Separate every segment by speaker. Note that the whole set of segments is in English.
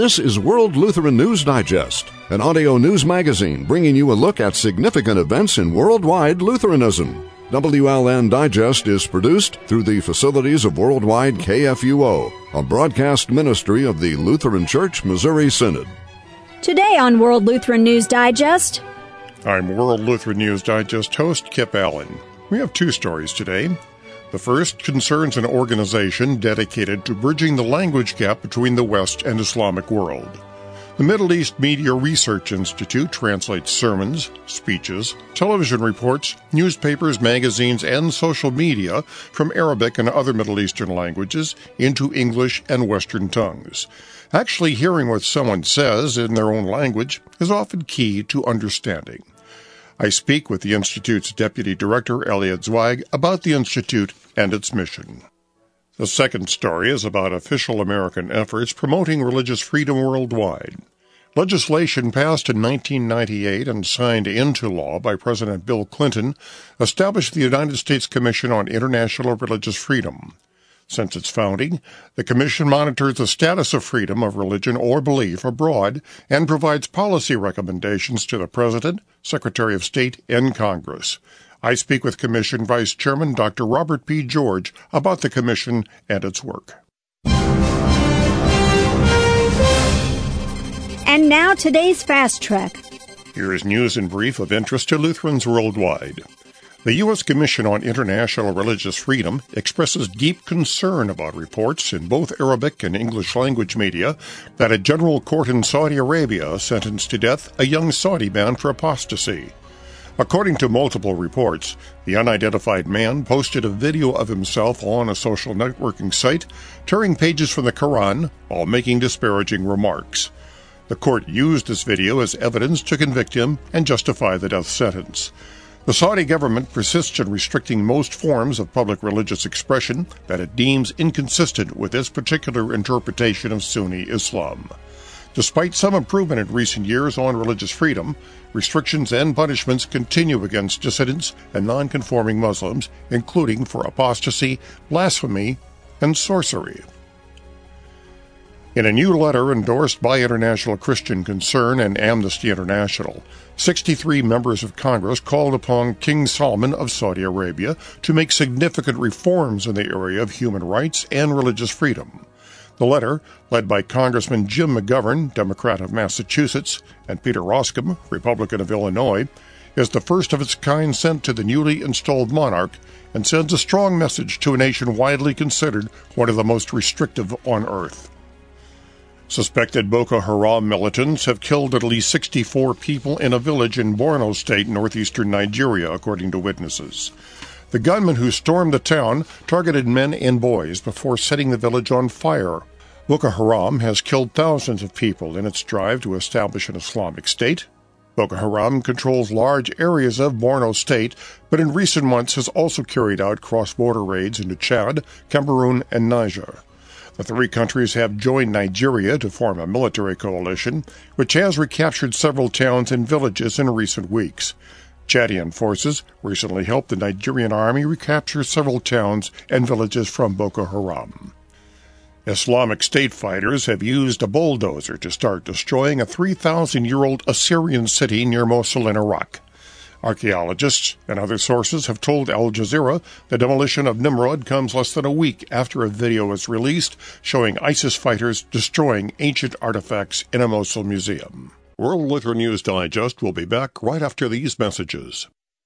Speaker 1: This is World Lutheran News Digest, an audio news magazine bringing you a look at significant events in worldwide Lutheranism. WLN Digest is produced through the facilities of Worldwide KFUO, a broadcast ministry of the Lutheran Church Missouri Synod.
Speaker 2: Today on World Lutheran News Digest,
Speaker 3: I'm World Lutheran News Digest host Kip Allen. We have two stories today. The first concerns an organization dedicated to bridging the language gap between the West and Islamic world. The Middle East Media Research Institute translates sermons, speeches, television reports, newspapers, magazines, and social media from Arabic and other Middle Eastern languages into English and Western tongues. Actually hearing what someone says in their own language is often key to understanding. I speak with the Institute's Deputy Director, Elliot Zweig, about the Institute and its mission. The second story is about official American efforts promoting religious freedom worldwide. Legislation passed in 1998 and signed into law by President Bill Clinton established the United States Commission on International Religious Freedom. Since its founding, the Commission monitors the status of freedom of religion or belief abroad and provides policy recommendations to the President, Secretary of State, and Congress. I speak with Commission Vice Chairman Dr. Robert P. George about the Commission and its work.
Speaker 2: and now today's Fast Track.
Speaker 3: Here is news in brief of interest to Lutherans worldwide. The U.S. Commission on International Religious Freedom expresses deep concern about reports in both Arabic and English language media that a general court in Saudi Arabia sentenced to death a young Saudi man for apostasy. According to multiple reports, the unidentified man posted a video of himself on a social networking site, tearing pages from the Quran while making disparaging remarks. The court used this video as evidence to convict him and justify the death sentence. The Saudi government persists in restricting most forms of public religious expression that it deems inconsistent with its particular interpretation of Sunni Islam. Despite some improvement in recent years on religious freedom, restrictions and punishments continue against dissidents and non-conforming Muslims, including for apostasy, blasphemy, and sorcery. In a new letter endorsed by International Christian Concern and Amnesty International, 63 members of Congress called upon King Salman of Saudi Arabia to make significant reforms in the area of human rights and religious freedom. The letter, led by Congressman Jim McGovern, Democrat of Massachusetts, and Peter Roskam, Republican of Illinois, is the first of its kind sent to the newly installed monarch and sends a strong message to a nation widely considered one of the most restrictive on earth. Suspected Boko Haram militants have killed at least 64 people in a village in Borno State, northeastern Nigeria, according to witnesses. The gunmen who stormed the town targeted men and boys before setting the village on fire. Boko Haram has killed thousands of people in its drive to establish an Islamic State. Boko Haram controls large areas of Borno State, but in recent months has also carried out cross-border raids into Chad, Cameroon, and Niger. The three countries have joined Nigeria to form a military coalition, which has recaptured several towns and villages in recent weeks. Chadian forces recently helped the Nigerian army recapture several towns and villages from Boko Haram. Islamic State fighters have used a bulldozer to start destroying a 3,000-year-old Assyrian city near Mosul in Iraq. Archaeologists and other sources have told Al Jazeera the demolition of Nimrod comes less than a week after a video was released showing ISIS fighters destroying ancient artifacts in a Mosul museum. World Lutheran News Digest will be back right after these messages.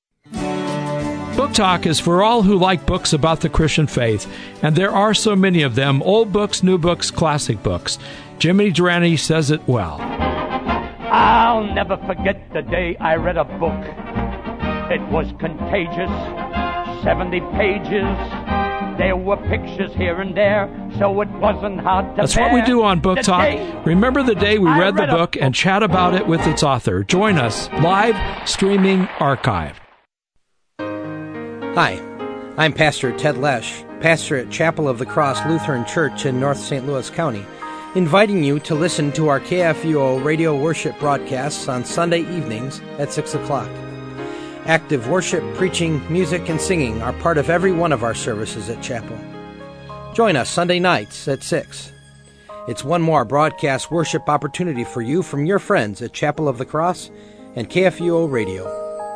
Speaker 4: Book Talk is for all who like books about the Christian faith, and there are so many of them, old books, new books, classic books. Jimmy Durante says it well.
Speaker 5: I'll never forget the day I read a book. It was contagious, 70 pages. There were pictures here and there, so it wasn't hard to
Speaker 4: That's what we do on Book Talk. Remember the day we read the book and chat about it with its author. Join us, live, streaming, archived.
Speaker 6: Hi, I'm Pastor Ted Lesh, pastor at Chapel of the Cross Lutheran Church in North St. Louis County, inviting you to listen to our KFUO radio worship broadcasts on Sunday evenings at 6 o'clock. Active worship, preaching, music, and singing are part of every one of our services at Chapel. Join us Sunday nights at 6. It's one more broadcast worship opportunity for you from your friends at Chapel of the Cross and KFUO Radio.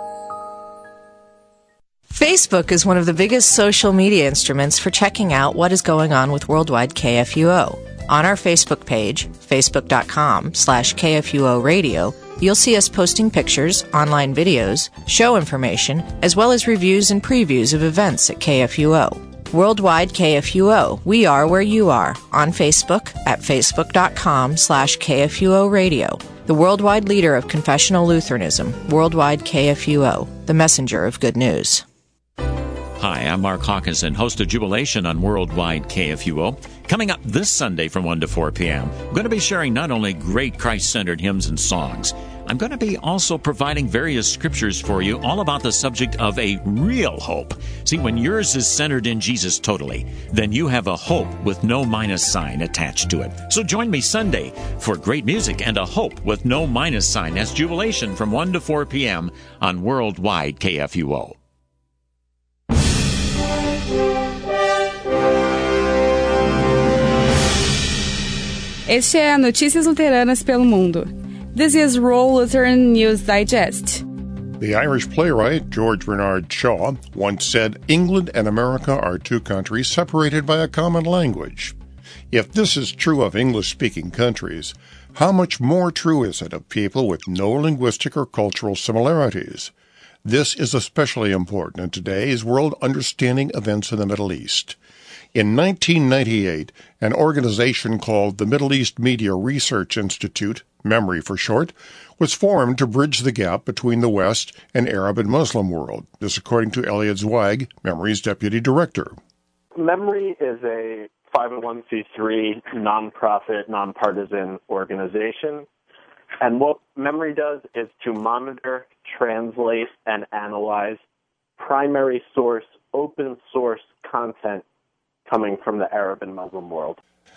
Speaker 7: Facebook is one of the biggest social media instruments for checking out what is going on with Worldwide KFUO. On our Facebook page, facebook.com/KFUO Radio, you'll see us posting pictures, online videos, show information, as well as reviews and previews of events at KFUO. Worldwide KFUO, we are where you are. On Facebook at facebook.com/KFUO Radio. The worldwide leader of confessional Lutheranism, Worldwide KFUO, the messenger of good news.
Speaker 8: Hi, I'm Mark Hawkinson, host of Jubilation on Worldwide KFUO. Coming up this Sunday from 1 to 4 p.m., I'm going to be sharing not only great Christ-centered hymns and songs, I'm going to be also providing various scriptures for you all about the subject of a real hope. See, when yours is centered in Jesus totally, then you have a hope with no minus sign attached to it. So join me Sunday for great music and a hope with no minus sign. That's Jubilation from 1 to 4 p.m. on Worldwide KFUO.
Speaker 9: Este é Notícias Luteranas pelo Mundo. This is World Lutheran News Digest.
Speaker 3: The Irish playwright George Bernard Shaw once said, "England and America are two countries separated by a common language." If this is true of English-speaking countries, how much more true is it of people with no linguistic or cultural similarities? This is especially important in today's world understanding events in the Middle East. In 1998, an organization called the Middle East Media Research Institute, MEMRI for short, was formed to bridge the gap between the West and Arab and Muslim world. This according to Elliot Zweig, MEMRI's deputy director.
Speaker 10: MEMRI is a 501c3 nonprofit, nonpartisan organization. And what MEMRI does is to monitor, translate, and analyze primary source, open source content coming from the Arab and Muslim world.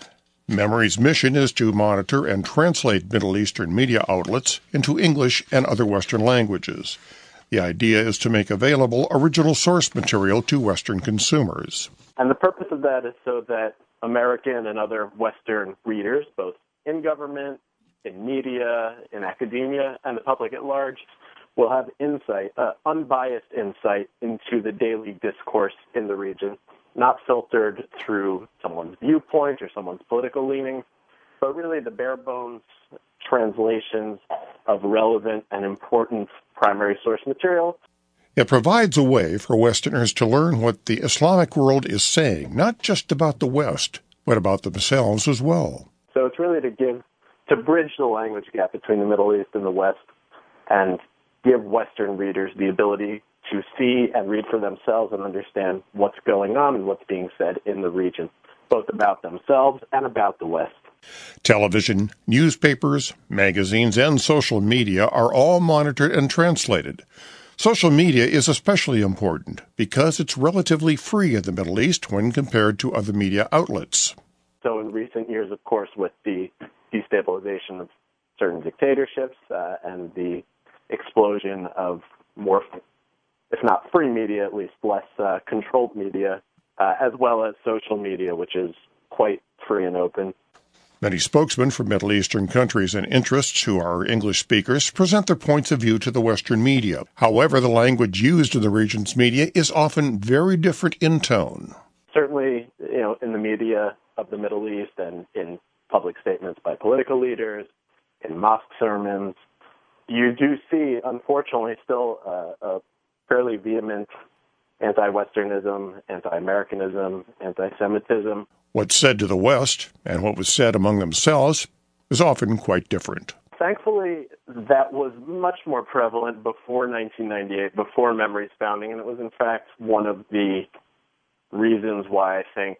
Speaker 3: MEMRI's mission is to monitor and translate Middle Eastern media outlets into English and other Western languages. The idea is to make available original source material to Western consumers.
Speaker 10: And the purpose of that is so that American and other Western readers, both in government, in media, in academia, and the public at large, will have insight, unbiased insight into the daily discourse in the region, not filtered through someone's viewpoint or someone's political leanings, but really the bare-bones translations of relevant and important primary source material.
Speaker 3: It provides a way for Westerners to learn what the Islamic world is saying, not just about the West, but about themselves as well.
Speaker 10: So it's really to bridge the language gap between the Middle East and the West and give Western readers the ability to see and read for themselves and understand what's going on and what's being said in the region, both about themselves and about the West.
Speaker 3: Television, newspapers, magazines, and social media are all monitored and translated. Social media is especially important because it's relatively free in the Middle East when compared to other media outlets.
Speaker 10: So in recent years, of course, with the destabilization of certain dictatorships and the explosion of more, if not free media, at least less controlled media, as well as social media, which is quite free and open.
Speaker 3: Many spokesmen for Middle Eastern countries and interests who are English speakers present their points of view to the Western media. However, the language used in the region's media is often very different in tone.
Speaker 10: Certainly, in the media of the Middle East and in public statements by political leaders, in mosque sermons, you do see, unfortunately, still a fairly vehement anti-Westernism, anti-Americanism, anti-Semitism.
Speaker 3: What's said to the West and what was said among themselves is often quite different.
Speaker 10: Thankfully, that was much more prevalent before 1998, before MEMRI's founding, and it was, in fact, one of the reasons why I think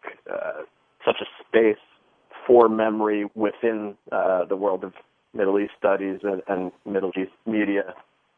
Speaker 10: such a space for MEMRI within the world of Middle East studies and Middle East media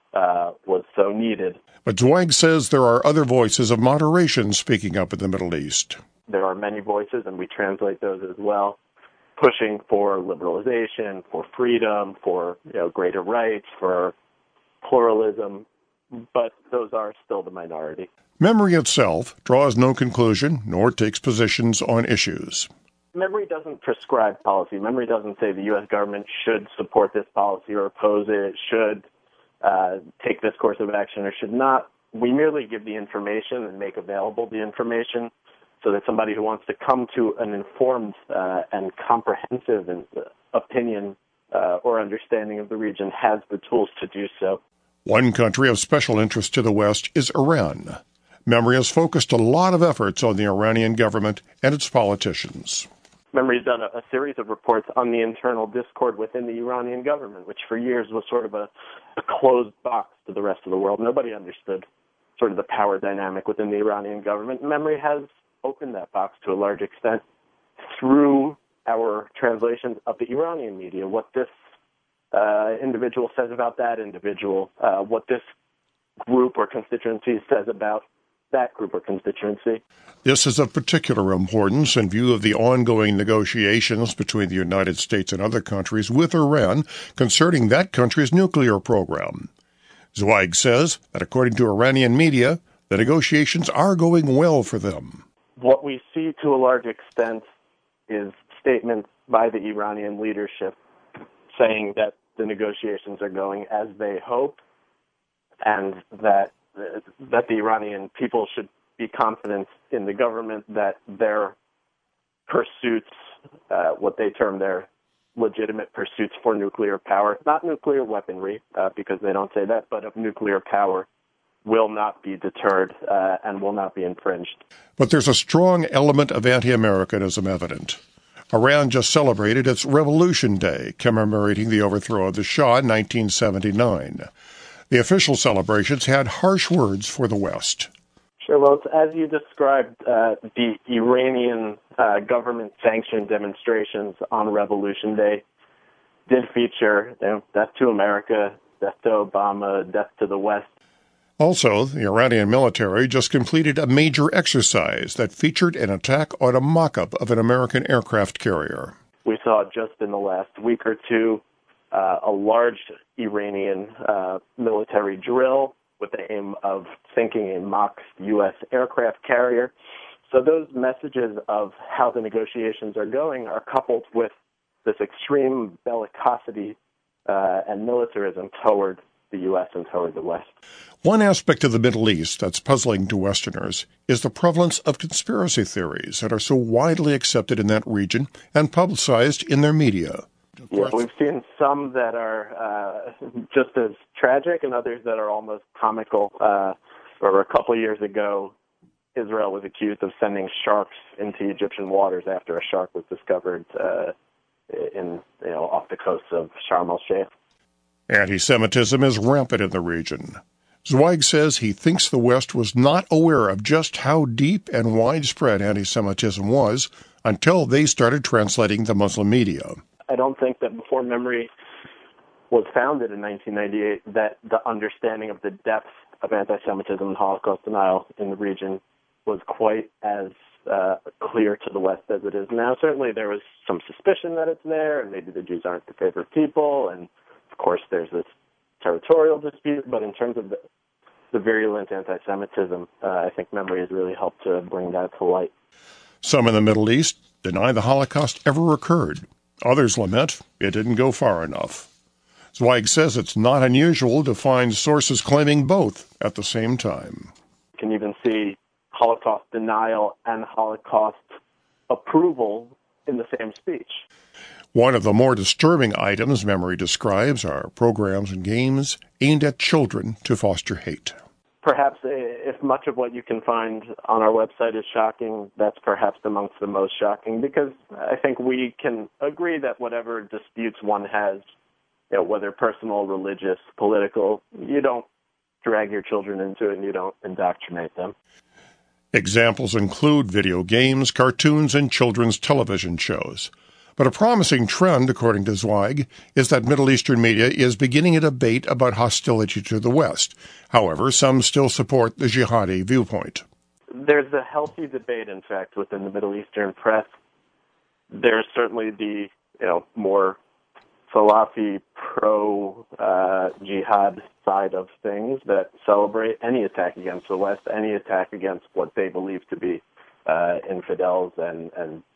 Speaker 10: was so needed.
Speaker 3: But Zweig says there are other voices of moderation speaking up in the Middle East.
Speaker 10: There are many voices, and we translate those as well, pushing for liberalization, for freedom, for greater rights, for pluralism, but those are still the minority.
Speaker 3: MEMRI itself draws no conclusion nor takes positions on issues.
Speaker 10: Memory doesn't prescribe policy. Memory doesn't say the U.S. government should support this policy or oppose it, should take this course of action or should not. We merely give the information and make available the information so that somebody who wants to come to an informed and comprehensive opinion or understanding of the region has the tools to do so.
Speaker 3: One country of special interest to the West is Iran. Memory has focused a lot of efforts on the Iranian government and its politicians.
Speaker 10: Memory has done a series of reports on the internal discord within the Iranian government, which for years was sort of a closed box to the rest of the world. Nobody understood sort of the power dynamic within the Iranian government. Memory has opened that box to a large extent through our translations of the Iranian media, what this individual says about that individual, what this group or constituency says about that group or constituency.
Speaker 3: This is of particular importance in view of the ongoing negotiations between the United States and other countries with Iran concerning that country's nuclear program. Zweig says that according to Iranian media, the negotiations are going well for them.
Speaker 10: What we see to a large extent is statements by the Iranian leadership saying that the negotiations are going as they hope and that the Iranian people should be confident in the government that their pursuits, what they term their legitimate pursuits for nuclear power, not nuclear weaponry, because they don't say that, but of nuclear power, will not be deterred and will not be infringed.
Speaker 3: But there's a strong element of anti-Americanism evident. Iran just celebrated its Revolution Day, commemorating the overthrow of the Shah in 1979. The official celebrations had harsh words for the West.
Speaker 10: Sure. Well, as you described, the Iranian government-sanctioned demonstrations on Revolution Day did feature death to America, death to Obama, death to the West.
Speaker 3: Also, the Iranian military just completed a major exercise that featured an attack on a mock-up of an American aircraft carrier.
Speaker 10: We saw just in the last week or two a large Iranian military drill with the aim of sinking a mock U.S. aircraft carrier. So those messages of how the negotiations are going are coupled with this extreme bellicosity and militarism toward the U.S. and toward the West.
Speaker 3: One aspect of the Middle East that's puzzling to Westerners is the prevalence of conspiracy theories that are so widely accepted in that region and publicized in their media.
Speaker 10: Yeah, we've seen some that are just as tragic and others that are almost comical. Or a couple of years ago, Israel was accused of sending sharks into Egyptian waters after a shark was discovered off the coast of Sharm el-Sheikh.
Speaker 3: Anti-Semitism is rampant in the region. Zweig says he thinks the West was not aware of just how deep and widespread anti-Semitism was until they started translating the Muslim media.
Speaker 10: I don't think that before Memory was founded in 1998 that the understanding of the depth of anti-Semitism and Holocaust denial in the region was quite as clear to the West as it is now. Certainly there was some suspicion that it's there, and maybe the Jews aren't the favorite people, and of course there's this territorial dispute, but in terms of the virulent anti-Semitism, I think Memory has really helped to bring that to light.
Speaker 3: Some in the Middle East deny the Holocaust ever occurred. Others lament it didn't go far enough. Zweig says it's not unusual to find sources claiming both at the same time.
Speaker 10: You can even see Holocaust denial and Holocaust approval in the same speech.
Speaker 3: One of the more disturbing items Memory describes are programs and games aimed at children to foster hate.
Speaker 10: Perhaps if much of what you can find on our website is shocking, that's perhaps amongst the most shocking, because I think we can agree that whatever disputes one has, whether personal, religious, political, you don't drag your children into it and you don't indoctrinate them.
Speaker 3: Examples include video games, cartoons, and children's television shows. But a promising trend, according to Zweig, is that Middle Eastern media is beginning a debate about hostility to the West. However, some still support the jihadi viewpoint.
Speaker 10: There's a healthy debate, in fact, within the Middle Eastern press. There's certainly the more Salafi pro-jihad side of things that celebrate any attack against the West, any attack against what they believe to be infidels and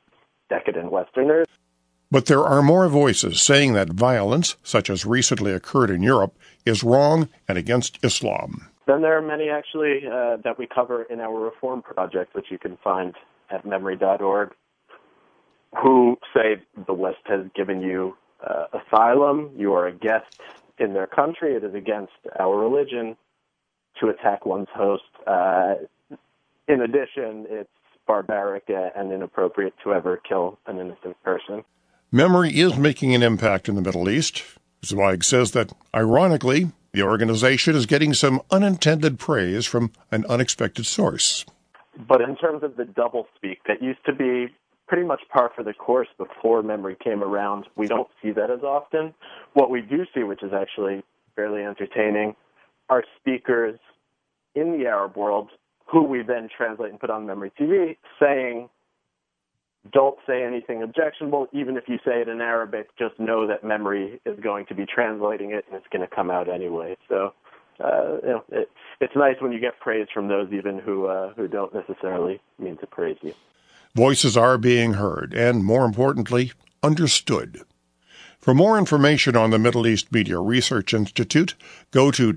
Speaker 10: decadent Westerners.
Speaker 3: But there are more voices saying that violence, such as recently occurred in Europe, is wrong and against Islam.
Speaker 10: Then there are many, actually, that we cover in our Reform Project, which you can find at memory.org, who say the West has given you asylum, you are a guest in their country, it is against our religion to attack one's host. In addition, it's barbaric and inappropriate to ever kill an innocent person.
Speaker 3: Memory is making an impact in the Middle East. Zweig says that, ironically, the organization is getting some unintended praise from an unexpected source.
Speaker 10: But in terms of the doublespeak, that used to be pretty much par for the course before Memory came around. We don't see that as often. What we do see, which is actually fairly entertaining, are speakers in the Arab world who we then translate and put on Memory TV saying, don't say anything objectionable. Even if you say it in Arabic, just know that Memory is going to be translating it and it's going to come out anyway. So it's nice when you get praise from those even who don't necessarily mean to praise you.
Speaker 3: Voices are being heard and, more importantly, understood. For more information on the Middle East Media Research Institute, go to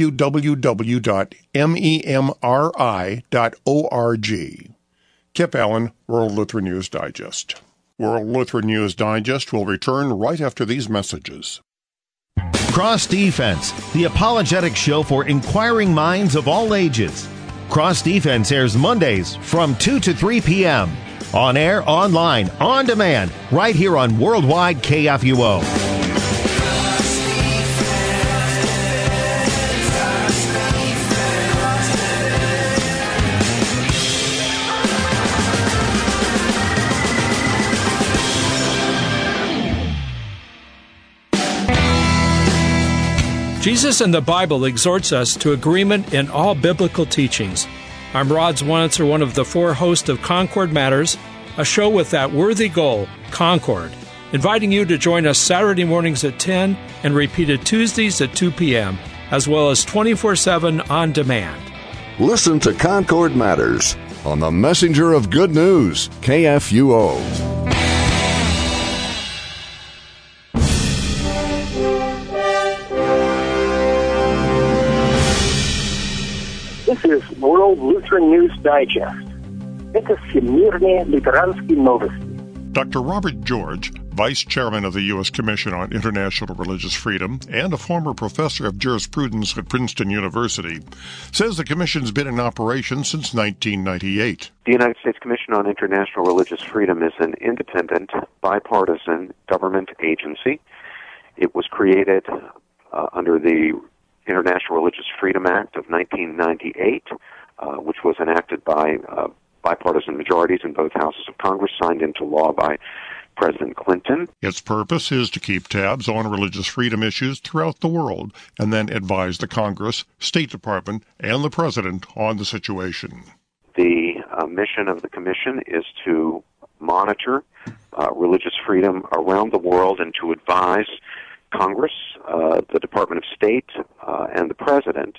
Speaker 3: www.memri.org. Kip Allen, World Lutheran News Digest. World Lutheran News Digest will return right after these messages.
Speaker 11: Cross Defense, the apologetic show for inquiring minds of all ages. Cross Defense airs Mondays from 2 to 3 p.m. On air, online, on demand, right here on Worldwide KFUO.
Speaker 4: Jesus in the Bible exhorts us to agreement in all biblical teachings. I'm Rod Zwanitzer, one of the four hosts of Concord Matters, a show with that worthy goal, Concord, inviting you to join us Saturday mornings at 10 and repeated Tuesdays at 2 p.m., as well as 24/7 on demand.
Speaker 1: Listen to Concord Matters on the Messenger of Good News, KFUO.
Speaker 12: This is World Lutheran News Digest. Это всемирные лютеранские новости.
Speaker 3: Dr. Robert George, Vice Chairman of the U.S. Commission on International Religious Freedom and a former professor of jurisprudence at Princeton University, says the Commission's been in operation since 1998.
Speaker 13: The United States Commission on International Religious Freedom is an independent, bipartisan government agency. It was created under the International Religious Freedom Act of 1998, which was enacted by bipartisan majorities in both houses of Congress, signed into law by President Clinton.
Speaker 3: Its purpose is to keep tabs on religious freedom issues throughout the world and then advise the Congress, State Department, and the President on the situation.
Speaker 13: The mission of the Commission is to monitor religious freedom around the world and to advise Congress, the Department of State, and the President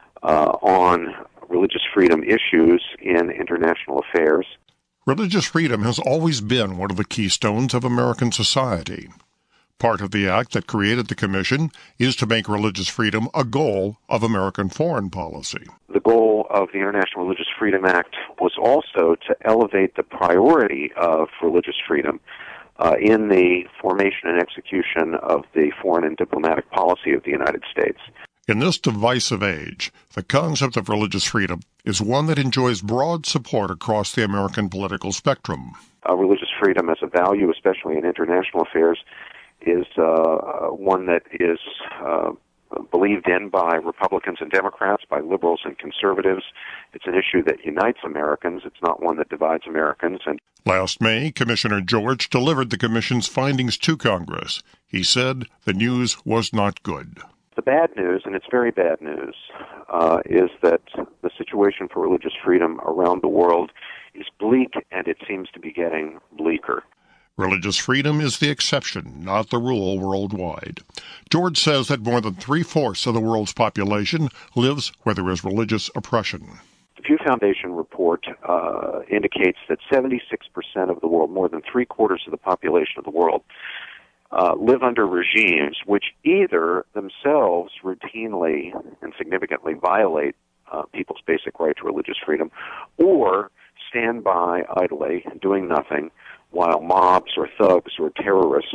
Speaker 13: on religious freedom issues in international affairs.
Speaker 3: Religious freedom has always been one of the keystones of American society. Part of the act that created the Commission is to make religious freedom a goal of American foreign policy.
Speaker 13: The goal of the International Religious Freedom Act was also to elevate the priority of religious freedom in the formation and execution of the foreign and diplomatic policy of the United States.
Speaker 3: In this divisive age, the concept of religious freedom is one that enjoys broad support across the American political spectrum.
Speaker 13: Religious freedom as a value, especially in international affairs, is one that is believed in by Republicans and Democrats, by liberals and conservatives. It's an issue that unites Americans. It's not one that divides Americans. And
Speaker 3: last May, Commissioner George delivered the Commission's findings to Congress. He said the news was not good.
Speaker 13: The bad news, and it's very bad news, is that the situation for religious freedom around the world is bleak, and it seems to be getting bleaker.
Speaker 3: Religious freedom is the exception, not the rule worldwide. George says that more than 3/4 of the world's population lives where there is religious oppression.
Speaker 13: If you've Foundation report indicates that 76% of the world, more than three-quarters of the population of the world, live under regimes which either themselves routinely and significantly violate people's basic right to religious freedom, or stand by idly, doing nothing, while mobs or thugs or terrorists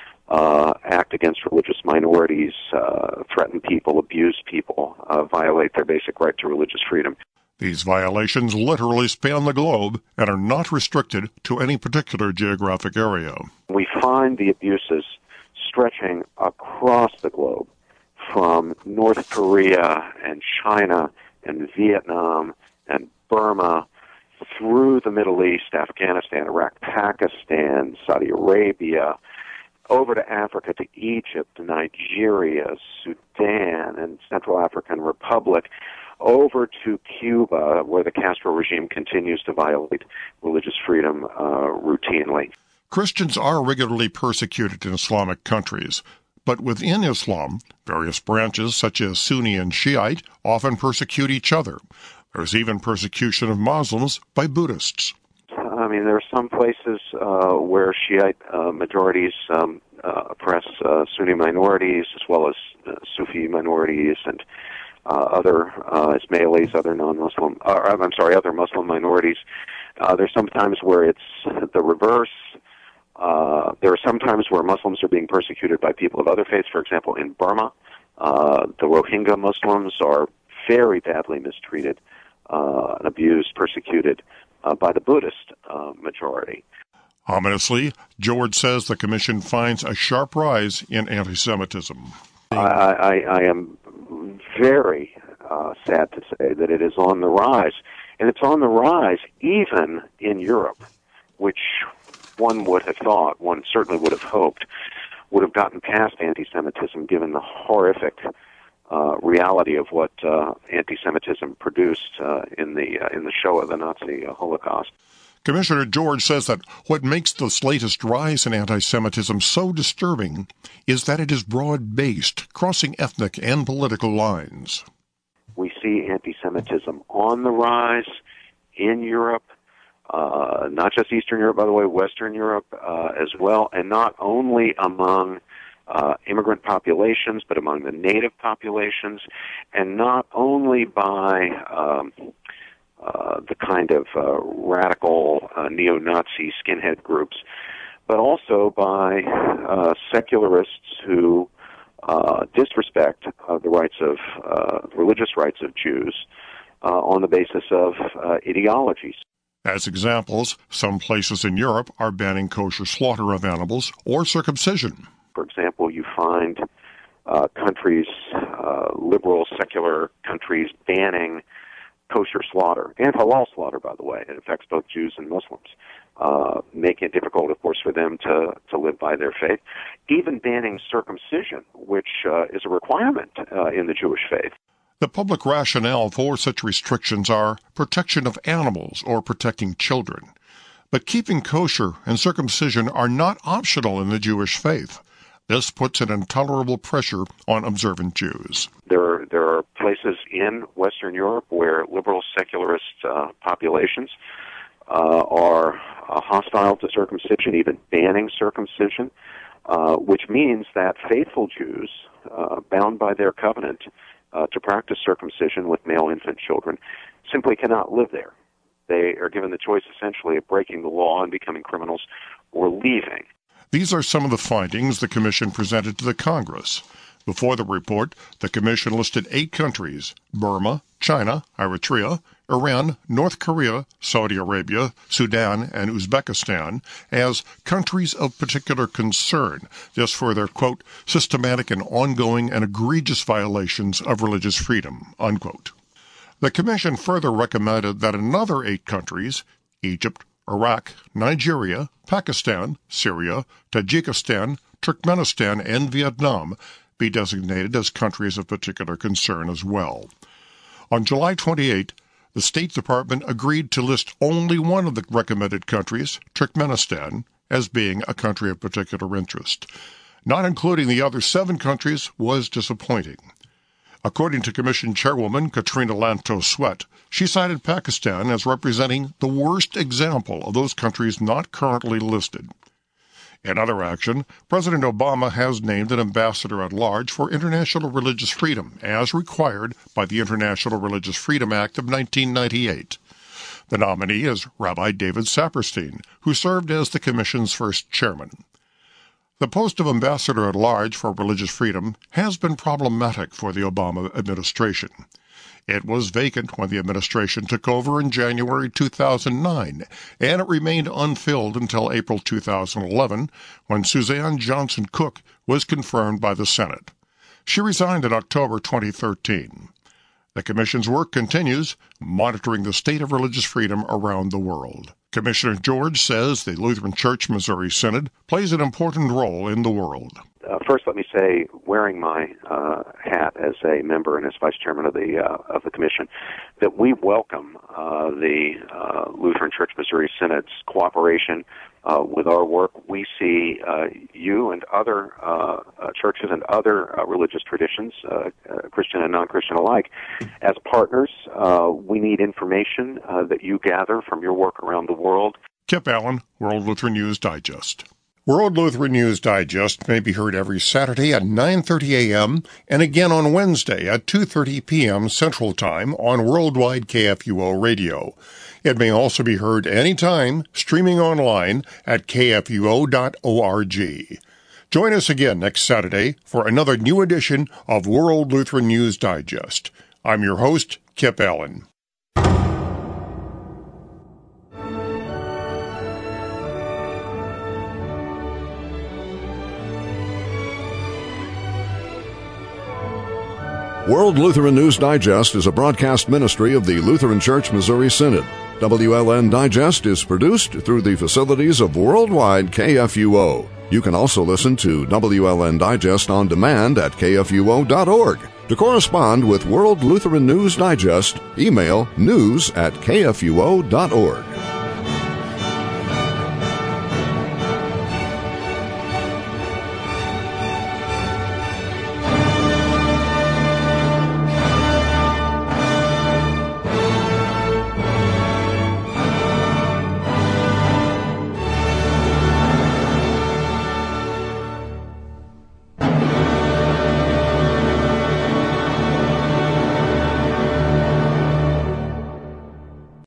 Speaker 13: act against religious minorities, threaten people, abuse people, violate their basic right to religious freedom.
Speaker 3: These violations literally span the globe and are not restricted to any particular geographic area.
Speaker 13: We find the abuses stretching across the globe, from North Korea and China and Vietnam and Burma, through the Middle East, Afghanistan, Iraq, Pakistan, Saudi Arabia, over to Africa, to Egypt, Nigeria, Sudan, and Central African Republic, over to Cuba, where the Castro regime continues to violate religious freedom routinely.
Speaker 3: Christians are regularly persecuted in Islamic countries, but within Islam, various branches such as Sunni and Shiite often persecute each other. There's even persecution of Muslims by Buddhists.
Speaker 13: I mean, there are some places where Shiite majorities oppress Sunni minorities, as well as Sufi minorities and other Ismailis, other non-Muslim, other Muslim minorities. There's sometimes where it's the reverse. There are some times where Muslims are being persecuted by people of other faiths. For example, in Burma, the Rohingya Muslims are very badly mistreated, and abused, persecuted by the Buddhist majority.
Speaker 3: Ominously, George says the Commission finds a sharp rise in anti-Semitism.
Speaker 13: I am very sad to say that it is on the rise. And it's on the rise even in Europe, which one would have thought, one certainly would have hoped, would have gotten past anti-Semitism given the horrific reality of what anti-Semitism produced in the Shoah, the Nazi Holocaust.
Speaker 3: Commissioner George says that what makes this latest rise in anti-Semitism so disturbing is that it is broad-based, crossing ethnic and political lines.
Speaker 13: We see anti-Semitism on the rise in Europe, not just Eastern Europe, by the way, Western Europe as well, and not only among immigrant populations, but among the native populations, and not only by the kind of radical neo-Nazi skinhead groups, but also by secularists who disrespect the rights of religious rights of Jews on the basis of ideologies.
Speaker 3: As examples, some places in Europe are banning kosher slaughter of animals or circumcision.
Speaker 13: For example, you find countries, liberal, secular countries, banning kosher slaughter, and halal slaughter, by the way. It affects both Jews and Muslims, making it difficult, of course, for them to live by their faith. Even banning circumcision, which is a requirement in the Jewish faith.
Speaker 3: The public rationale for such restrictions are protection of animals or protecting children. But keeping kosher and circumcision are not optional in the Jewish faith. This puts an intolerable pressure on observant Jews.
Speaker 13: There are places in Western Europe where liberal secularist populations are hostile to circumcision, even banning circumcision, which means that faithful Jews, bound by their covenant to practice circumcision with male infant children, simply cannot live there. They are given the choice, essentially, of breaking the law and becoming criminals or leaving.
Speaker 3: These are some of the findings the Commission presented to the Congress. Before the report, the Commission listed 8 countries: Burma, China, Eritrea, Iran, North Korea, Saudi Arabia, Sudan, and Uzbekistan as countries of particular concern, just for their, quote, systematic and ongoing and egregious violations of religious freedom, unquote. The Commission further recommended that another 8 countries, Egypt, Iraq, Nigeria, Pakistan, Syria, Tajikistan, Turkmenistan, and Vietnam be designated as countries of particular concern as well. On July 28, the State Department agreed to list only one of the recommended countries, Turkmenistan, as being a country of particular interest. Not including the other 7 countries was disappointing. According to Commission Chairwoman Katrina Lantos Sweat, she cited Pakistan as representing the worst example of those countries not currently listed. In other action, President Obama has named an ambassador at large for international religious freedom, as required by the International Religious Freedom Act of 1998. The nominee is Rabbi David Saperstein, who served as the Commission's first chairman. The post of Ambassador at Large for Religious Freedom has been problematic for the Obama administration. It was vacant when the administration took over in January 2009, and it remained unfilled until April 2011, when Suzanne Johnson Cook was confirmed by the Senate. She resigned in October 2013. The Commission's work continues, monitoring the state of religious freedom around the world. Commissioner George says the Lutheran Church Missouri Synod plays an important role in the world.
Speaker 13: First, let me say, wearing my hat as a member and as vice chairman of the commission, that we welcome the Lutheran Church Missouri Synod's cooperation with our work. We see you and other churches and other religious traditions, Christian and non-Christian alike, as partners. We need information that you gather from your work around the world.
Speaker 3: Kip Allen, World Lutheran News Digest. World Lutheran News Digest may be heard every Saturday at 9:30 a.m. and again on Wednesday at 2:30 p.m. Central Time on Worldwide KFUO Radio. It may also be heard anytime, streaming online at kfuo.org. Join us again next Saturday for another new edition of World Lutheran News Digest. I'm your host, Kip Allen.
Speaker 1: World Lutheran News Digest is a broadcast ministry of the Lutheran Church Missouri Synod. WLN Digest is produced through the facilities of Worldwide KFUO. You can also listen to WLN Digest on demand at kfuo.org. To correspond with World Lutheran News Digest, email news@kfuo.org.